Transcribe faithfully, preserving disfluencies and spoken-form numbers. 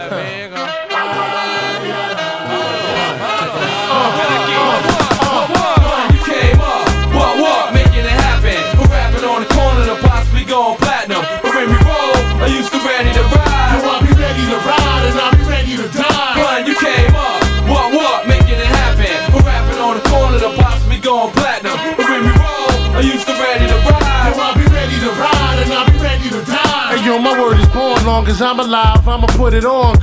Going platinum, but when we roll, I used to ready to ride. Yo, I'll be ready to ride and I'll be ready to die. When you came up, what what, making it happen. We're rapping on the corner, the possibly going platinum. But when we roll, I used to ready to ride. Yo, I'll be ready to ride and I'll be ready to die. Hey yo, my word is born, long as I'm alive, I'ma put it on.